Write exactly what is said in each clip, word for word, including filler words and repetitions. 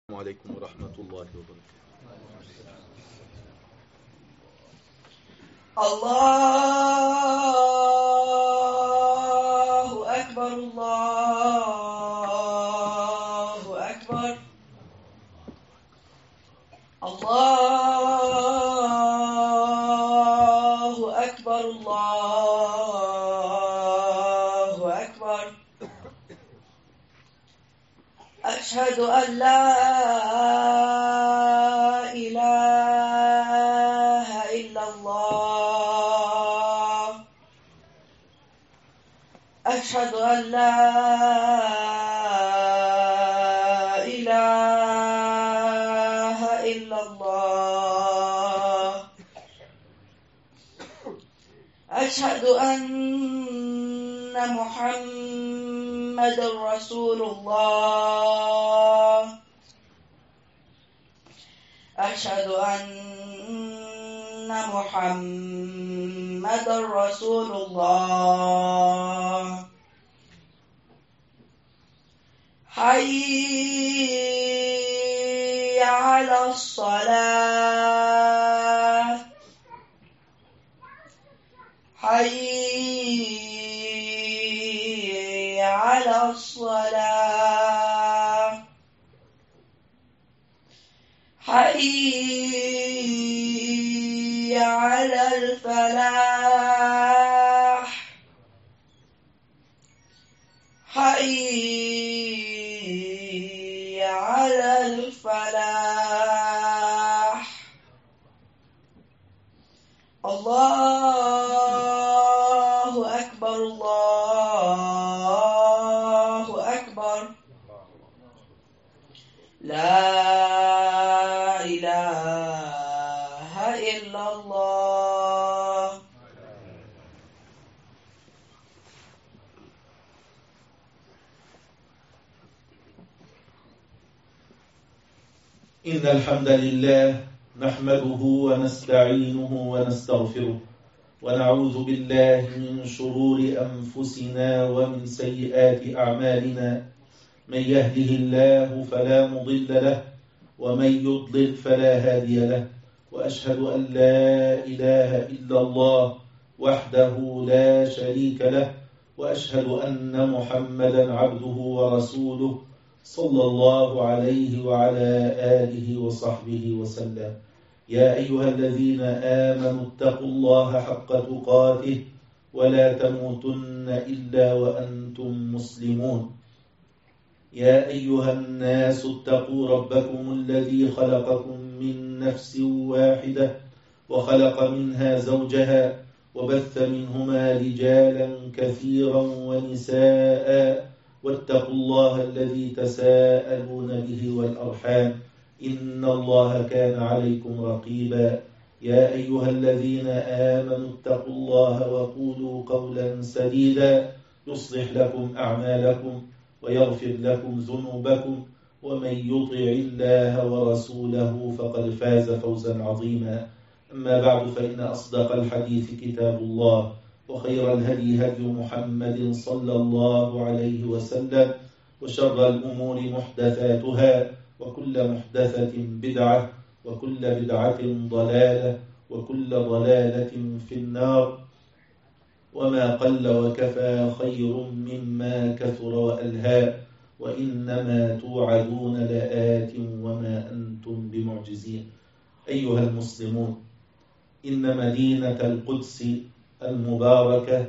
السلام عليكم ورحمة الله وبركاته. الله أكبر الله أكبر الله أكبر الله أكبر أشهد أن لا إله إلا الله أشهد أن لا إله إلا الله أشهد أن محمد رسول الله أشهد أن محمد رسول الله حي على الصلاة حي على الصلاة حي على الفلاح حي على الفلاح الله أكبر الله أكبر لا إله إلا الله. إن الحمد لله نحمده ونستعينه ونستغفره ونعوذ بالله من شرور أنفسنا ومن سيئات أعمالنا من يهده الله فلا مضل له ومن يضلل فلا هادي له وأشهد أن لا إله إلا الله وحده لا شريك له وأشهد أن محمدا عبده ورسوله صلى الله عليه وعلى آله وصحبه وسلم. يا أيها الذين آمنوا اتقوا الله حق تقاته ولا تموتن إلا وأنتم مسلمون. يا أيها الناس اتقوا ربكم الذي خلقكم من نفس واحدة وخلق منها زوجها وبث منهما رجالا كثيرا ونساء واتقوا الله الذي تساءلون به والأرحام إن الله كان عليكم رقيبا. يا أيها الذين آمنوا اتقوا الله وقولوا قولا سديدا يصلح لكم أعمالكم ويغفر لكم ذنوبكم ومن يطع الله ورسوله فقد فاز فوزا عظيما. أما بعد فإن أصدق الحديث كتاب الله وخير الهدي هدي محمد صلى الله عليه وسلم وشر الأمور محدثاتها وكل محدثة بدعة وكل بدعة ضلالة وكل ضلالة في النار. وما قل وكفى خير مما كثر وألهى وإنما توعدون لآت وما أنتم بمعجزين. أيها المسلمون، إن مدينة القدس المباركة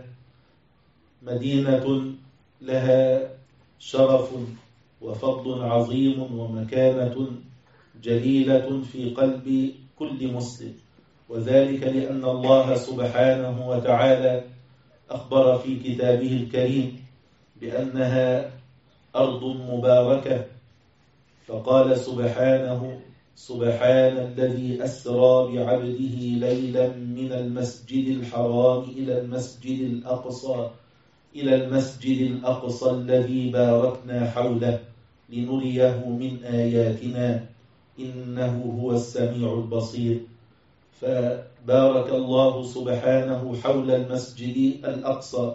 مدينة لها شرف وفضل عظيم ومكانة جليلة في قلب كل مسلم، وذلك لأن الله سبحانه وتعالى أخبر في كتابه الكريم بأنها أرض مباركة، فقال سبحانه: سبحان الذي أسرى بعبده ليلا من المسجد الحرام إلى المسجد الأقصى إلى المسجد الأقصى الذي باركنا حوله لنريه من آياتنا إنه هو السميع البصير. فبارك الله سبحانه حول المسجد الأقصى،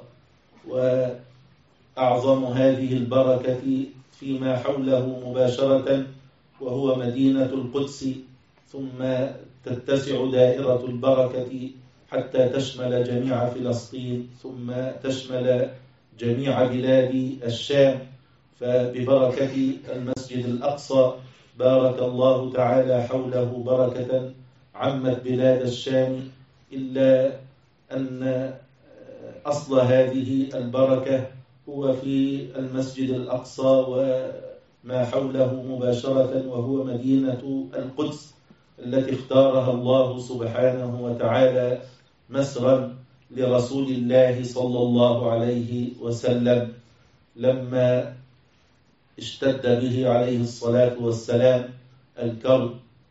وأعظم هذه البركة فيما حوله مباشرة وهو مدينة القدس، ثم تتسع دائرة البركة حتى تشمل جميع فلسطين، ثم تشمل جميع بلاد الشام. فببركة المسجد الأقصى بارك الله تعالى حوله بركة عمت بلاد الشام، إلا أن أصل هذه البركة هو في المسجد الأقصى وما حوله مباشرة، وهو مدينة القدس التي اختارها الله سبحانه وتعالى مسرا لرسول الله صلى الله عليه وسلم لما اشتد به عليه الصلاة والسلام الكرب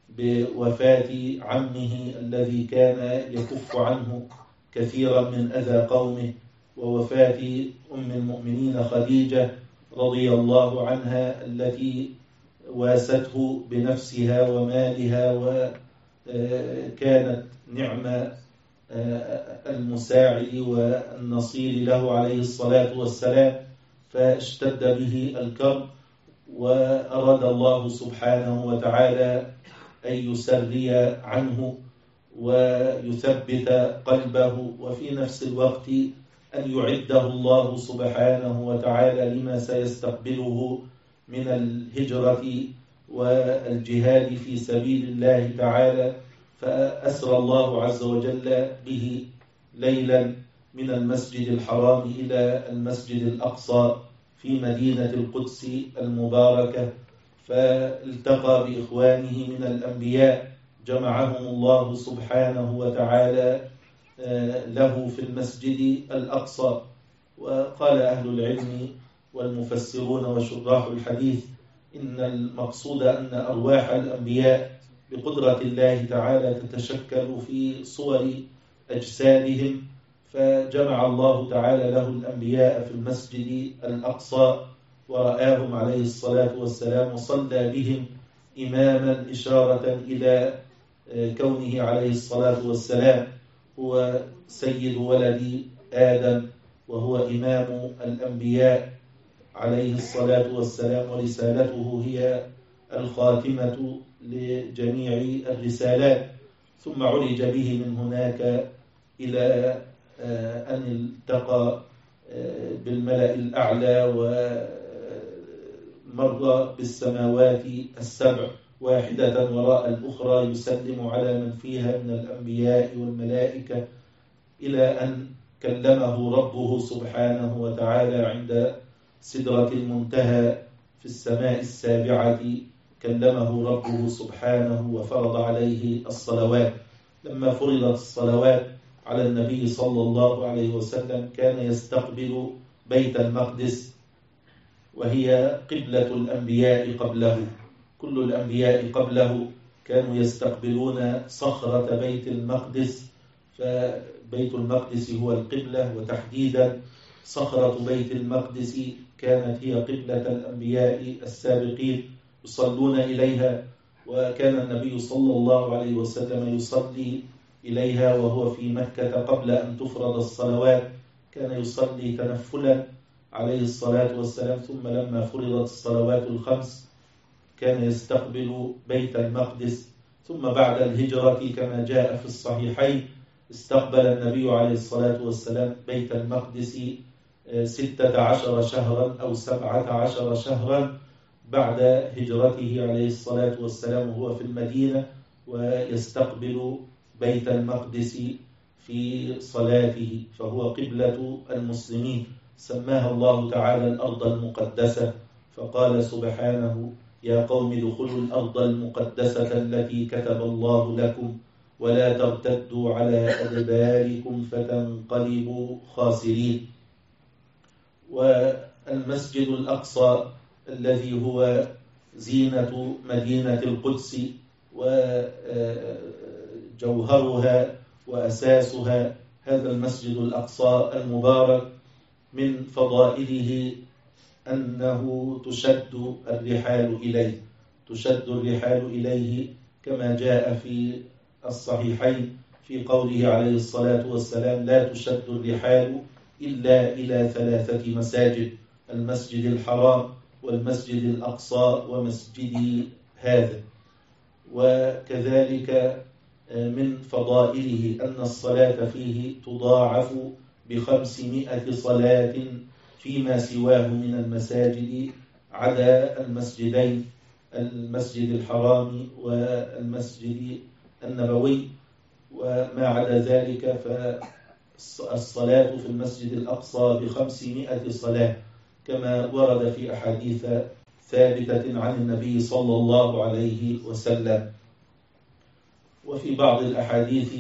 بوفاة عمه الذي كان يكف عنه كثيرا من أذى قومه، ووفاة أم المؤمنين خديجة رضي الله عنها التي واسته بنفسها ومالها، وكانت نعم المساعد والنصير له عليه الصلاة والسلام. فاشتد به الكرب، وأراد الله سبحانه وتعالى أن يسري عنه ويثبت قلبه، وفي نفس الوقت أن يعده الله سبحانه وتعالى لما سيستقبله من الهجرة والجهاد في سبيل الله تعالى. فأسرى الله عز وجل به ليلا من المسجد الحرام إلى المسجد الأقصى في مدينة القدس المباركة، فالتقى بإخوانه من الأنبياء جمعهم الله سبحانه وتعالى له في المسجد الأقصى. وقال أهل العلم والمفسرون وشراح الحديث إن المقصود أن أرواح الأنبياء بقدرة الله تعالى تتشكل في صور أجسادهم، فجمع الله تعالى له الأنبياء في المسجد الأقصى ورآهم عليه الصلاة والسلام وصلى بهم إماما إشارة إلى كونه عليه الصلاة والسلام هو سيد ولد آدم، وهو إمام الأنبياء عليه الصلاة والسلام، ورسالته هي الخاتمة لجميع الرسالات. ثم عرج به من هناك إلى أن التقى بالملأ الأعلى ومر بالسماوات السبع واحدة وراء الأخرى يسلم على من فيها من الأنبياء والملائكة، إلى أن كلمه ربه سبحانه وتعالى عند سدرة المنتهى في السماء السابعة. كلمه ربه سبحانه وفرض عليه الصلوات. لما فرضت الصلوات على النبي صلى الله عليه وسلم كان يستقبل بيت المقدس، وهي قبلة الأنبياء قبله. كل الأنبياء قبله كانوا يستقبلون صخرة بيت المقدس، فبيت المقدس هو القبلة، وتحديدا صخرة بيت المقدس كانت هي قبلة الأنبياء السابقين يصلون إليها. وكان النبي صلى الله عليه وسلم يصلي إليها وهو في مكة قبل أن تفرض الصلوات، كان يصلي تنفلا عليه الصلاة والسلام. ثم لما فرضت الصلوات الخمس كان يستقبل بيت المقدس. ثم بعد الهجرة كما جاء في الصحيحين استقبل النبي عليه الصلاة والسلام بيت المقدس ستة عشر شهرا أو سبعة عشر شهرا بعد هجرته عليه الصلاة والسلام، وهو في المدينة ويستقبل بيت المقدس في صلاته، فهو قبلة المسلمين. سماها الله تعالى الأرض المقدسة، فقال سبحانه: يا قوم ادخلوا الأرض المقدسة التي كتب الله لكم ولا ترتدوا على أدباركم فتنقلبوا خاسرين. والمسجد الأقصى الذي هو زينة مدينة القدس وجوهرها وأساسها، هذا المسجد الأقصى المبارك من فضائله أنه تشد الرحال إليه تشد الرحال إليه كما جاء في الصحيحين في قوله عليه الصلاة والسلام: لا تشد الرحال إلا إلى ثلاثة مساجد: المسجد الحرام والمسجد الأقصى ومسجد هذا. وكذلك من فضائله أن الصلاة فيه تضاعف بخمسمائة صلاة فيما سواه من المساجد عدا المسجدين، المسجد الحرام والمسجد النبوي، وما عدا ذلك فالصلاة في المسجد الأقصى بخمسمائة صلاة كما ورد في أحاديث ثابتة عن النبي صلى الله عليه وسلم. وفي بعض الأحاديث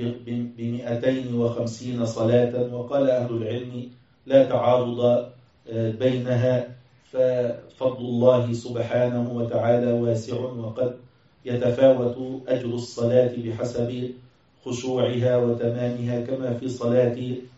بمئتين وخمسين صلاة. وقال أهل العلم لا تعارض بينها، ففضل الله سبحانه وتعالى واسع، وقد يتفاوت أجر الصلاة بحسب خشوعها وتمامها، كما في صلاة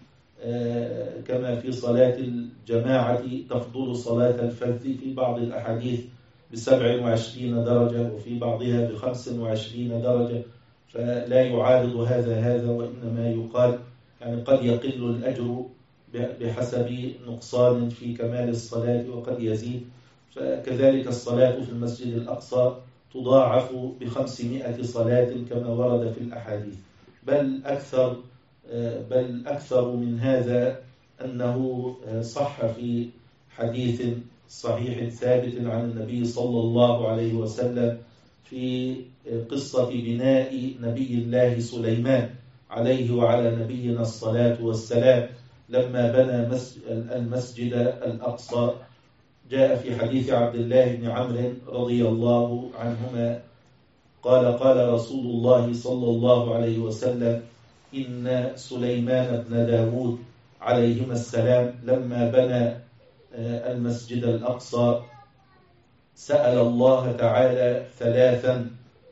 كما في صلاة الجماعة تفضل صلاة الفذ في بعض الأحاديث بسبع وعشرين درجة وفي بعضها بخمس وعشرين درجة، فلا يعارض هذا هذا، وإنما يقال يعني قد يقل الأجر بحسب نقصان في كمال الصلاة وقد يزيد. فكذلك الصلاة في المسجد الأقصى تضاعف بخمسمائة صلاة كما ورد في الأحاديث، بل أكثر بل أكثر من هذا، أنه صح في حديث صحيح ثابت عن النبي صلى الله عليه وسلم في قصة بناء نبي الله سليمان عليه وعلى نبينا الصلاة والسلام لما بنى المسجد الأقصى. جاء في حديث عبد الله بن عمرو رضي الله عنهما قال قال رسول الله صلى الله عليه وسلم إن سليمان بن داود عليهما السلام لما بنى المسجد الأقصى سأل الله تعالى ثلاثا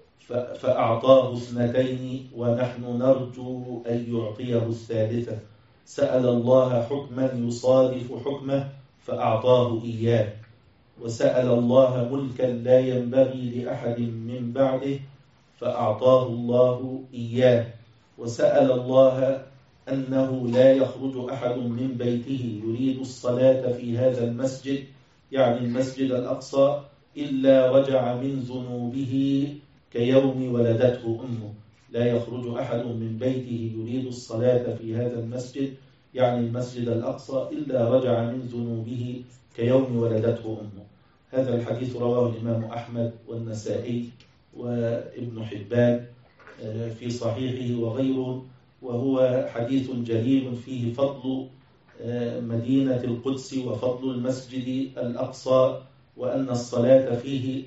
فأعطاه اثنتين ونحن نرجو أن يعطيه الثالثة. سأل الله حكما يصادف حكمه فأعطاه إياه، وسأل الله ملكا لا ينبغي لأحد من بعده فأعطاه الله إياه، وسأل الله أنه لا يخرج أحد من بيته يريد الصلاة في هذا المسجد يعني المسجد الأقصى إلا رجع من ذنوبه كيوم ولدته أمه. لا يخرج أحد من بيته يريد الصلاة في هذا المسجد يعني المسجد الأقصى إلا رجع من ذنوبه كيوم ولدته أمه. هذا الحديث رواه الإمام أحمد والنسائي وابن حبان في صحيحه وغيره، وهو حديث جليل فيه فضل مدينة القدس وفضل المسجد الأقصى، وأن الصلاة فيه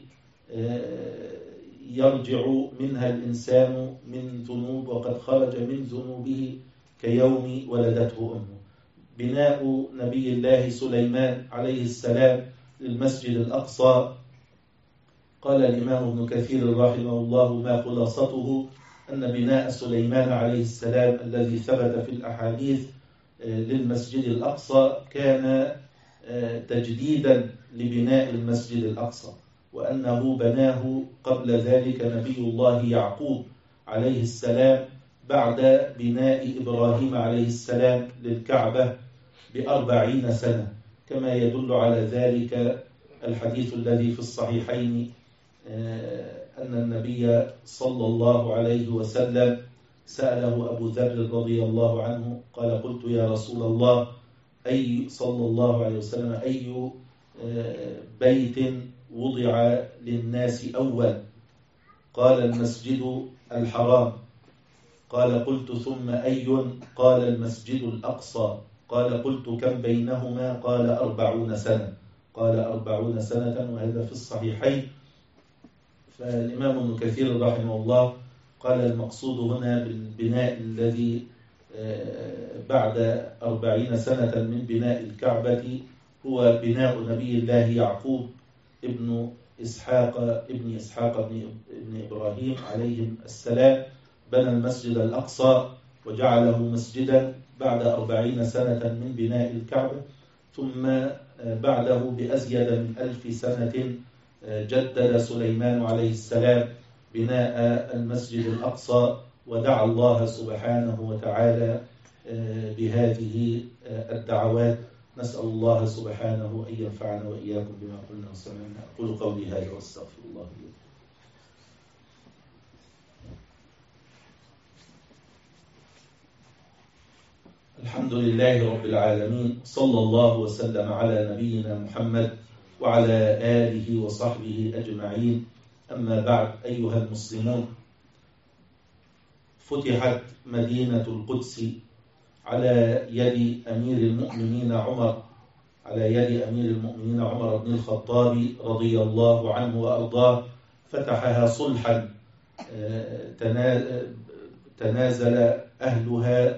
يرجع منها الإنسان من ذنوب وقد خرج من ذنوبه كيوم ولدته أمه. بناء نبي الله سليمان عليه السلام للمسجد الأقصى، قال الإمام ابن كثير رحمه الله ما خلاصته أن بناء سليمان عليه السلام الذي ثبت في الأحاديث للمسجد الأقصى كان تجديدا لبناء المسجد الأقصى، وأنه بناه قبل ذلك نبي الله يعقوب عليه السلام بعد بناء إبراهيم عليه السلام للكعبة بأربعين سنة، كما يدل على ذلك الحديث الذي في الصحيحين أن النبي صلى الله عليه وسلم سأله أبو ذر رضي الله عنه قال قلت يا رسول الله أي صلى الله عليه وسلم أي بيت وضع للناس أول؟ قال المسجد الحرام. قال قلت ثم أي؟ قال المسجد الأقصى. قال قلت كم بينهما؟ قال أربعون سنة. قال أربعون سنة، وهذا في الصحيحين. فالإمام ابن كثير رحمه الله قال المقصود هنا بالبناء الذي بعد أربعين سنة من بناء الكعبة هو بناء نبي الله يعقوب ابن إسحاق ابن إسحاق ابن إبراهيم عليهم السلام، بنى المسجد الأقصى وجعله مسجدا بعد أربعين سنة من بناء الكعبة، ثم بعده بأزيد من ألف سنة جدد سليمان عليه السلام بناء المسجد الأقصى، ودعا الله سبحانه وتعالى بهذه الدعوات. نسأل الله سبحانه أن ينفعنا وإياكم بما قلنا وسمعنا. أقول قولي هذا واستغفر الله لي. الحمد لله رب العالمين، صلى الله وسلم على نبينا محمد وعلى آله وصحبه أجمعين. أما بعد، أيها المسلمون، فتحت مدينة القدس على يد أمير المؤمنين عمر على يد أمير المؤمنين عمر بن الخطاب رضي الله عنه وأرضاه. فتحها صلحا تنازل أهلها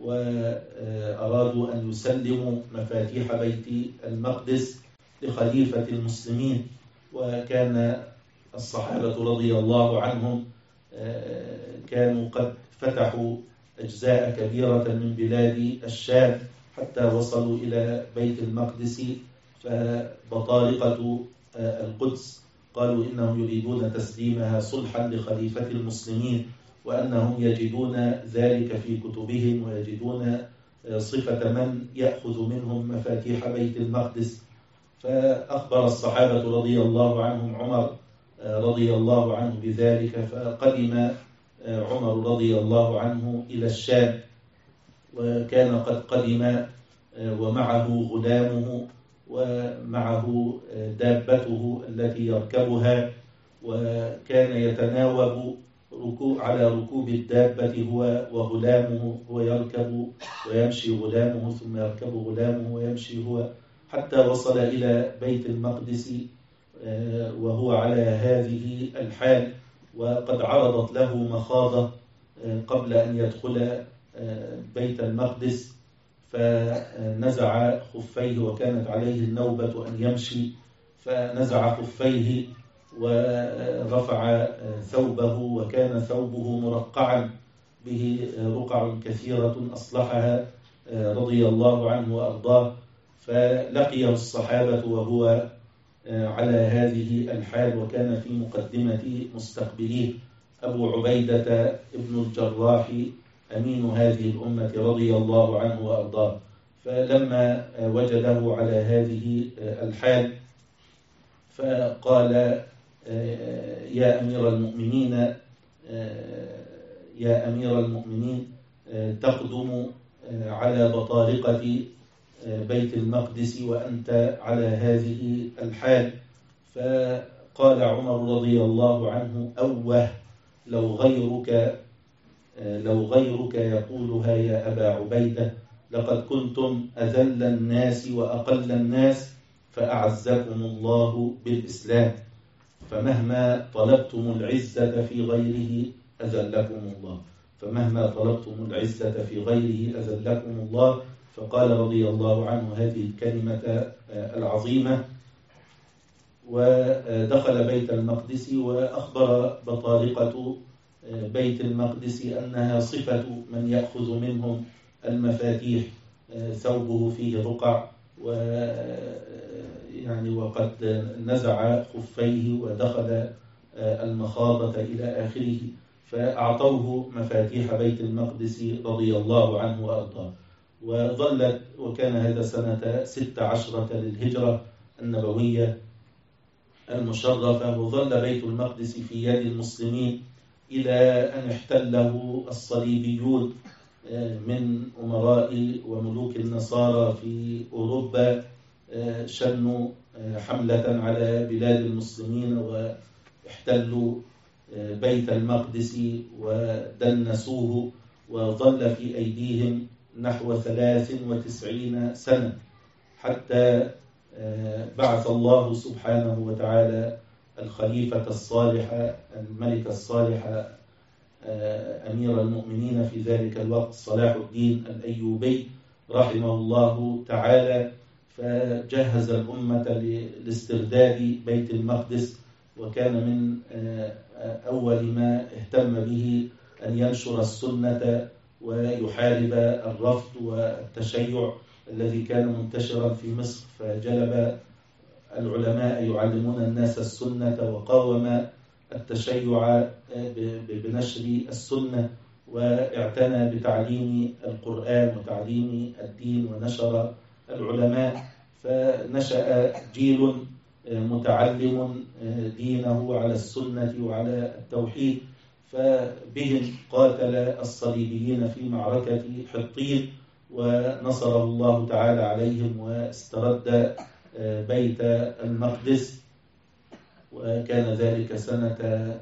وأرادوا أن يسلموا مفاتيح بيت المقدس لخليفة المسلمين. وكان الصحابة رضي الله عنهم كانوا قد فتحوا أجزاء كبيرة من بلاد الشام حتى وصلوا إلى بيت المقدس. فبطارقة القدس قالوا إنهم يريدون تسليمها صلحا لخليفة المسلمين، وأنهم يجدون ذلك في كتبهم ويجدون صفة من يأخذ منهم مفاتيح بيت المقدس. فأخبر الصحابة رضي الله عنهم عمر رضي الله عنه بذلك، فقدم عمر رضي الله عنه إلى الشام، وكان قد قدم ومعه غلامه ومعه دابته التي يركبها، وكان يتناوب ركوب على ركوب الدابة هو وغلامه، هو يركب ويمشي غلامه ثم يركب غلامه ويمشي هو، حتى وصل إلى بيت المقدس وهو على هذه الحال. وقد عرضت له مخاضة قبل أن يدخل بيت المقدس، فنزع خفيه، وكانت عليه النوبة أن يمشي، فنزع خفيه ورفع ثوبه، وكان ثوبه مرقعا به رقع كثيرة أصلحها رضي الله عنه وأرضاه. فلقيه الصحابة وهو على هذه الحال، وكان في مقدمة مستقبليه أبو عبيدة ابن الجراح أمين هذه الأمة رضي الله عنه وأرضاه. فلما وجده على هذه الحال فقال: يا أمير المؤمنين يا أمير المؤمنين تقدم على بطارقة بيت المقدس وأنت على هذه الحال. فقال عمر رضي الله عنه: أوه، لو غيرك لو غيرك يقولها يا أبا عبيدة، لقد كنتم أذل الناس وأقل الناس، فأعزكم الله بالإسلام، فمهما طلبتم العزة في غيره أذلكم الله فمهما طلبتم العزة في غيره أذلكم الله. فقال رضي الله عنه هذه الكلمة العظيمة، ودخل بيت المقدس. وأخبر بطارقة بيت المقدس أنها صفة من يأخذ منهم المفاتيح، ثوبه فيه رقع، ويعني وقد نزع خفيه ودخل المخاضة إلى آخره. فأعطوه مفاتيح بيت المقدس رضي الله عنه وأرضاه. وظلت وكان هذا سنة ست عشرة للهجرة النبوية المشرفة، وظل بيت المقدس في يد المسلمين إلى أن احتله الصليبيون من أمراء وملوك النصارى في أوروبا، شنوا حملة على بلاد المسلمين واحتلوا بيت المقدس ودنسوه، وظل في أيديهم نحو ثلاث وتسعين سنة، حتى بعث الله سبحانه وتعالى الخليفة الصالح الملك الصالح أمير المؤمنين في ذلك الوقت صلاح الدين الأيوبي رحمه الله تعالى، فجهز الأمة لاسترداد بيت المقدس. وكان من أول ما اهتم به أن ينشر السنة ويحارب الرفض والتشيع الذي كان منتشرا في مصر، فجلب العلماء يعلمون الناس السنة، وقاوم التشيع بنشر السنة، واعتنى بتعليم القرآن وتعليم الدين، ونشر العلماء. فنشأ جيل متعلم دينه على السنة وعلى التوحيد. فبهم قاتل الصليبيين في معركة حطين، ونصره الله تعالى عليهم واسترد بيت المقدس، وكان ذلك سنة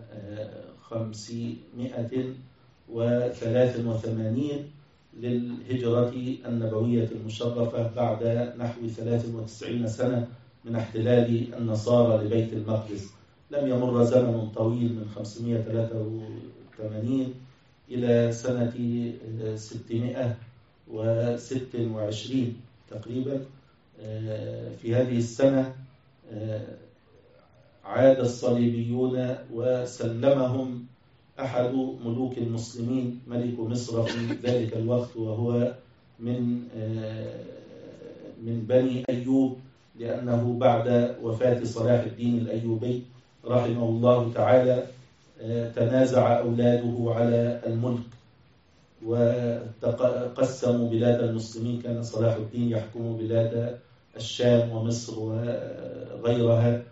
خمسمائة وثلاث وثمانين للهجرة النبوية المشرفة، بعد نحو ثلاث وتسعين سنة من احتلال النصارى لبيت المقدس. لم يمر زمن طويل من خمسمائة وثلاثة وثمانين إلى سنة ستمائة وستة وعشرين تقريبا. في هذه السنة عاد الصليبيون وسلمهم أحد ملوك المسلمين ملك مصر في ذلك الوقت، وهو من من بني أيوب، لأنه بعد وفاة صلاح الدين الأيوبي رحمه الله تعالى تنازع أولاده على الملك وقسموا بلاد المسلمين. كان صلاح الدين يحكم بلاد الشام ومصر وغيرها،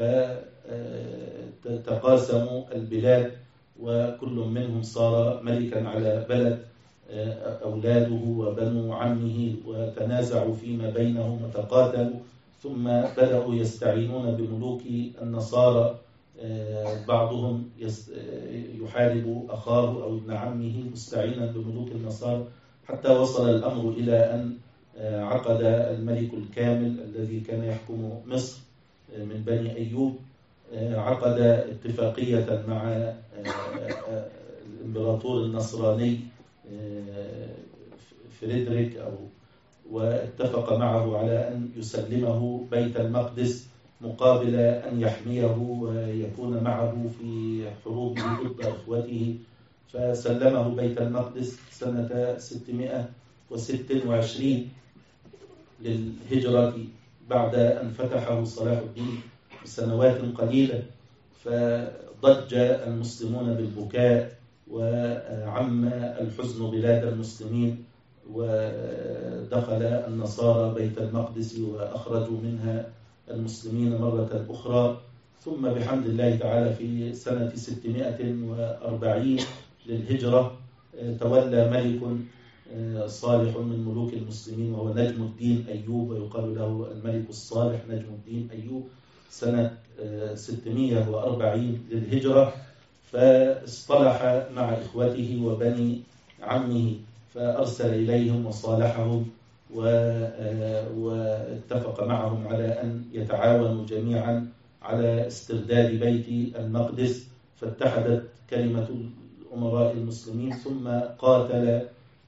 فتقاسموا البلاد وكل منهم صار ملكا على بلد. أولاده وبنو عمه وتنازعوا فيما بينهم وتقاتلوا، ثم بدأوا يستعينون بملوك النصارى، بعضهم يحارب أخاه أو ابن عمه مستعينا بملوك النصارى، حتى وصل الأمر إلى أن عقد الملك الكامل الذي كان يحكم مصر من بني أيوب عقد اتفاقية مع الإمبراطور النصراني فريدريك أو واتفق معه على أن يسلمه بيت المقدس مقابل أن يحميه ويكون معه في حروبه ضد إخوته. فسلمه بيت المقدس سنة ستمائة وستة وعشرين للهجرة، بعد أن فتحه صلاح الدين بسنوات قليلة. فضج المسلمون بالبكاء وعم الحزن بلاد المسلمين، ودخل النصارى بيت المقدس وأخرجوا منها المسلمين مرة أخرى. ثم بحمد الله تعالى في سنة ستمائة وأربعين للهجرة تولى ملك صالح من ملوك المسلمين، وهو نجم الدين أيوب، ويقال له الملك الصالح نجم الدين أيوب، سنة ستمائة وأربعين للهجرة. فاصطلح مع إخوته وبني عمه، فأرسل إليهم وصالحهم واتفق معهم على أن يتعاونوا جميعا على استرداد بيت المقدس. فاتحدت كلمة الأمراء المسلمين، ثم قاتل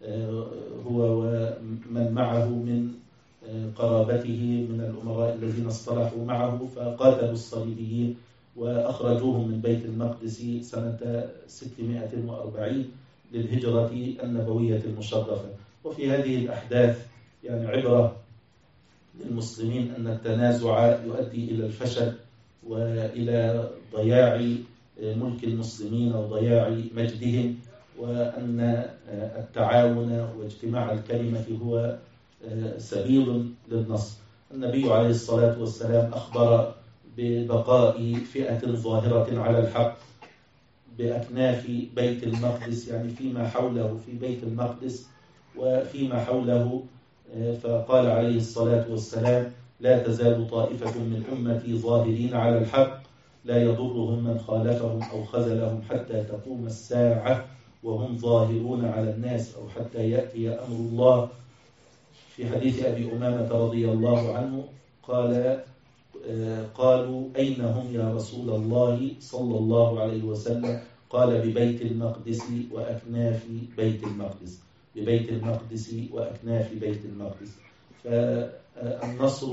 هو ومن معه من قرابته من الأمراء الذين اصطلحوا معه، فقاتلوا الصليبيين وأخرجوهم من بيت المقدس سنة ستمائة وأربعين للهجرة النبوية المشرفة. وفي هذه الأحداث يعني عبرة للمسلمين أن التنازع يؤدي إلى الفشل وإلى ضياع ملك المسلمين وضياع مجدهم، وأن التعاون واجتماع الكلمة هو سبيل للنصر. النبي عليه الصلاة والسلام أخبر ببقاء فئة ظاهرة على الحق بأكناف بيت المقدس، يعني فيما حوله في بيت المقدس وفيما حوله. فقال عليه الصلاة والسلام: لا تزال طائفة من أمتي ظاهرين على الحق لا يضرهم من خالفهم أو خذلهم حتى تقوم الساعة وهم ظاهرون على الناس، أو حتى يأتي أمر الله. في حديث أبي أمامة رضي الله عنه قال: قالوا: أين هم يا رسول الله صلى الله عليه وسلم؟ قال: ببيت المقدس وأكناف بيت المقدس، ببيت المقدس وأكناف بيت المقدس. فالنصر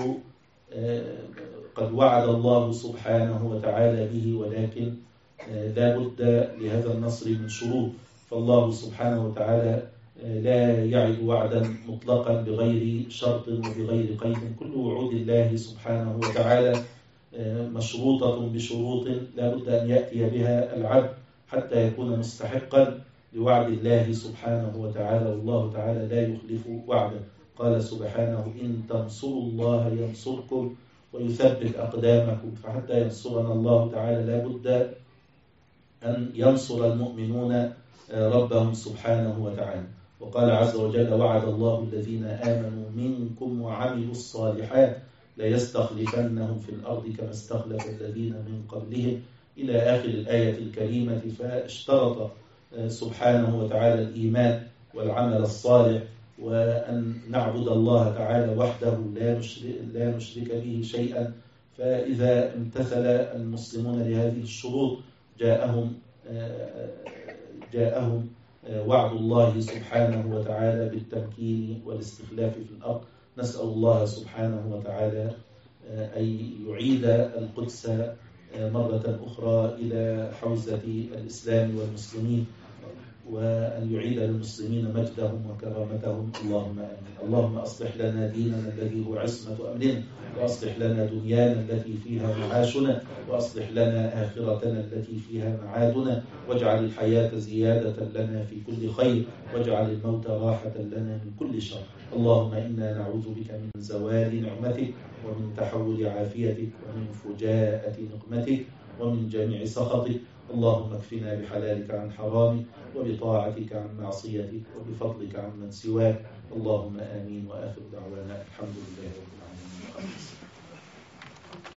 قد وعد الله سبحانه وتعالى به، ولكن لا بد لهذا النصر من شروط. فالله سبحانه وتعالى لا يعد وعدا مطلقا بغير شرط وبغير قيد. كل وعود الله سبحانه وتعالى مشروطة بشروط لا بد أن يأتي بها العبد حتى يكون مستحقا لوعد الله سبحانه وتعالى، والله تعالى لا يخلف وعده. قال سبحانه: إن تنصروا الله ينصركم ويثبت أقدامكم. فحتى ينصرنا الله تعالى لا بد أن ينصر المؤمنون ربهم سبحانه وتعالى. وقال عز وجل وعد الله الذين آمنوا منكم وعملوا الصالحات ليستخلفنهم في الأرض كما استخلف الذين من قبلهم إلى آخر الآية الكريمة. فاشترط سبحانه وتعالى الإيمان والعمل الصالح وأن نعبد الله تعالى وحده لا نشرك, لا نشرك به شيئا. فإذا امتثل المسلمون لهذه الشروط جاءهم جاءهم وعد الله سبحانه وتعالى بالتمكين والاستخلاف في الأرض. نسأل الله سبحانه وتعالى أن يعيد القدس مرة أخرى إلى حوزة الإسلام والمسلمين، وأن يعيد للمسلمين مجدهم وكرامتهم. اللهم آمين. اللهم أصلح لنا ديننا الذي هو عصمة أمرنا، وأصلح لنا دنيانا التي فيها معاشنا، وأصلح لنا آخرتنا التي فيها معادنا، واجعل الحياة زيادة لنا في كل خير، واجعل الموت راحة لنا من كل شر. اللهم إنا نعوذ بك من زوال نعمتك ومن تحول عافيتك ومن فجاءة نقمتك ومن جميع سخطك. اللهم اكفنا بحلالك عن حرامك وبطاعتك عن معصيتك وبفضلك عن من سواك. اللهم آمين. وآخر دعوانا الحمد لله رب العالمين.